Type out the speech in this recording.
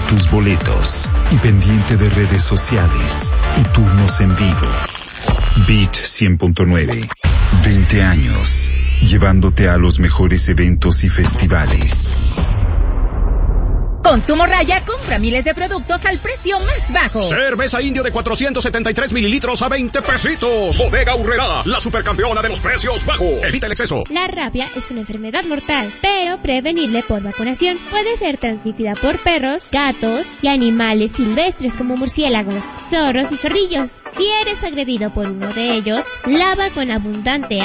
tus boletos y pendiente de redes sociales y turnos en vivo. Beat 100.9. 20 años, llevándote a los mejores eventos y festivales. Consumo Raya, compra miles de productos al precio más bajo. Cerveza Indio de 473 mililitros a 20 pesitos. Bodega Aurrerá, la supercampeona de los precios bajos. Evita el exceso. La rabia es una enfermedad mortal, pero prevenible por vacunación. Puede ser transmitida por perros, gatos y animales silvestres como murciélagos, zorros y zorrillos. Si eres agredido por uno de ellos, lava con abundante